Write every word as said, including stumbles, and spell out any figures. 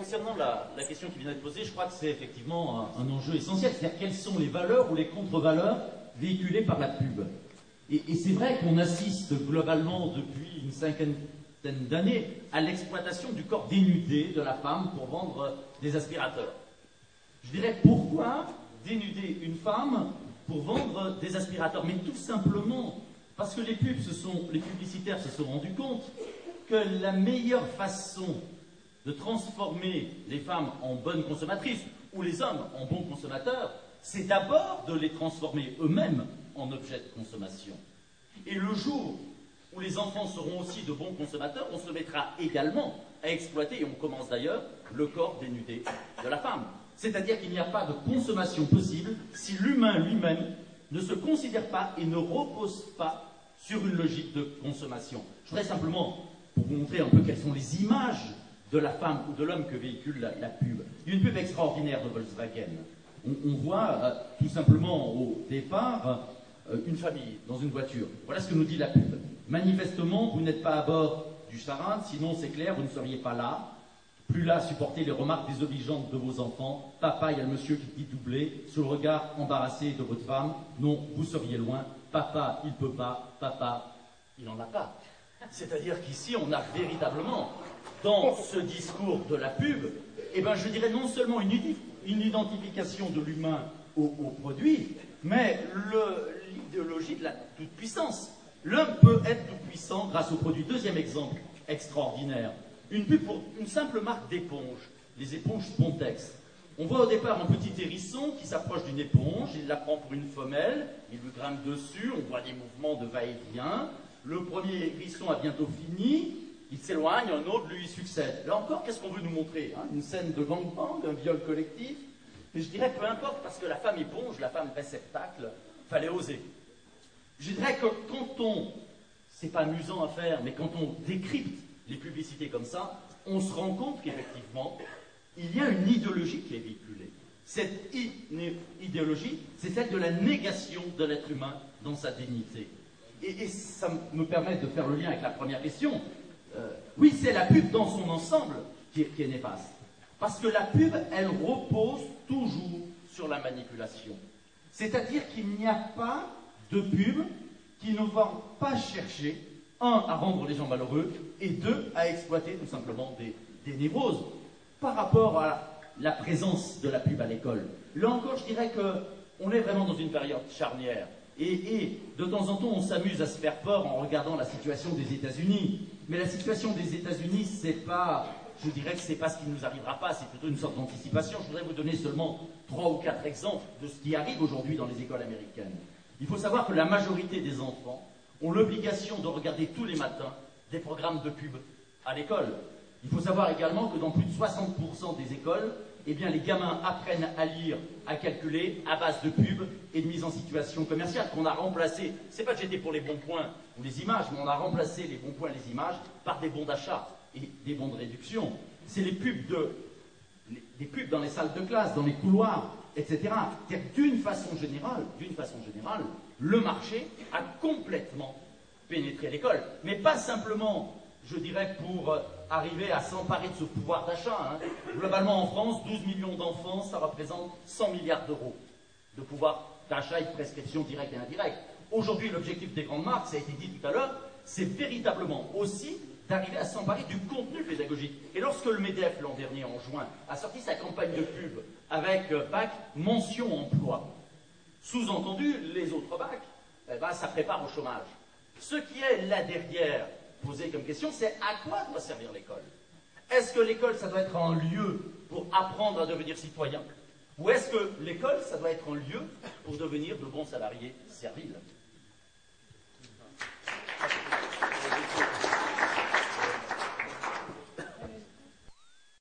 concernant la, la question qui vient d'être posée, je crois que c'est effectivement un, un enjeu essentiel. C'est-à-dire quelles sont les valeurs ou les contre-valeurs véhiculées par la pub. Et, et c'est vrai qu'on assiste globalement depuis une cinquantaine d'années à l'exploitation du corps dénudé de la femme pour vendre des aspirateurs. Je dirais pourquoi dénuder une femme pour vendre des aspirateurs? Mais tout simplement parce que les pubs, se sont, les publicitaires se sont rendus compte que la meilleure façon de transformer les femmes en bonnes consommatrices ou les hommes en bons consommateurs, c'est d'abord de les transformer eux-mêmes en objets de consommation. Et le jour où les enfants seront aussi de bons consommateurs, on se mettra également à exploiter, et on commence d'ailleurs, le corps dénudé de la femme. C'est-à-dire qu'il n'y a pas de consommation possible si l'humain lui-même ne se considère pas et ne repose pas sur une logique de consommation. Je voudrais simplement, pour vous montrer un peu quelles sont les images de la femme ou de l'homme que véhicule la, la pub. Il y a une pub extraordinaire de Volkswagen. On, on voit euh, tout simplement au départ euh, une famille dans une voiture. Voilà ce que nous dit la pub. Manifestement, vous n'êtes pas à bord du Charin, sinon c'est clair, vous ne seriez pas là. Plus là à supporter les remarques désobligeantes de vos enfants. Papa, il y a le monsieur qui dit doublé, sur le regard embarrassé de votre femme. Non, vous seriez loin. Papa, il peut pas. Papa, il n'en a pas. C'est-à-dire qu'ici, on a véritablement, dans ce discours de la pub, eh ben, je dirais non seulement une, une identification de l'humain au, au produit, mais l'idéologie de la toute-puissance. L'homme peut être tout-puissant grâce au produit. Deuxième exemple extraordinaire. Une pub pour une simple marque d'éponge, les éponges Spontex. On voit au départ un petit hérisson qui s'approche d'une éponge, il la prend pour une femelle, il lui grimpe dessus, on voit des mouvements de va-et-vient. Le premier hérisson a bientôt fini, il s'éloigne, un autre lui succède. Là encore, qu'est-ce qu'on veut nous montrer, hein? Une scène de gangbang, un viol collectif? Mais je dirais peu importe, parce que la femme éponge, la femme réceptacle, fallait oser. Je dirais que quand on, c'est pas amusant à faire, mais quand on décrypte les publicités comme ça, on se rend compte qu'effectivement, il y a une idéologie qui est véhiculée. Cette idéologie, c'est celle de la négation de l'être humain dans sa dignité. Et, et ça me permet de faire le lien avec la première question. Euh, oui, c'est la pub dans son ensemble qui est, qui est néfaste. Parce que la pub, elle repose toujours sur la manipulation. C'est-à-dire qu'il n'y a pas de pub qui ne va pas chercher, un, à rendre les gens malheureux, et deux, à exploiter tout simplement des, des névroses. Par rapport à la présence de la pub à l'école, là encore, je dirais qu'on est vraiment dans une période charnière. Et, et de temps en temps, on s'amuse à se faire peur en regardant la situation des États-Unis. Mais la situation des États-Unis, c'est pas, je dirais que c'est pas ce qui nous arrivera pas, c'est plutôt une sorte d'anticipation. Je voudrais vous donner seulement trois ou quatre exemples de ce qui arrive aujourd'hui dans les écoles américaines. Il faut savoir que la majorité des enfants ont l'obligation de regarder tous les matins des programmes de pub à l'école. Il faut savoir également que dans plus de soixante pour cent des écoles, eh bien, les gamins apprennent à lire, à calculer à base de pubs et de mise en situation commerciale qu'on a remplacé. C'est pas que j'étais pour les bons points ou les images, mais on a remplacé les bons points et les images par des bons d'achat et des bons de réduction. C'est les pubs de, les, des pubs dans les salles de classe, dans les couloirs, et cetera. C'est-à-dire d'une façon générale, d'une façon générale, le marché a complètement pénétré l'école, mais pas simplement, je dirais, pour euh, arriver à s'emparer de ce pouvoir d'achat. Hein. Globalement, en France, douze millions d'enfants, ça représente cent milliards d'euros de pouvoir d'achat et de prescription directe et indirecte. Aujourd'hui, l'objectif des grandes marques, ça a été dit tout à l'heure, c'est véritablement aussi d'arriver à s'emparer du contenu pédagogique. Et lorsque le MEDEF, l'an dernier, en juin, a sorti sa campagne de pub avec euh, bac mention emploi, sous-entendu, les autres bacs, eh ben, ça prépare au chômage. Ce qui est là derrière, posé comme question, c'est à quoi doit servir l'école? Est-ce que l'école, ça doit être un lieu pour apprendre à devenir citoyen? Ou est-ce que l'école, ça doit être un lieu pour devenir de bons salariés serviles?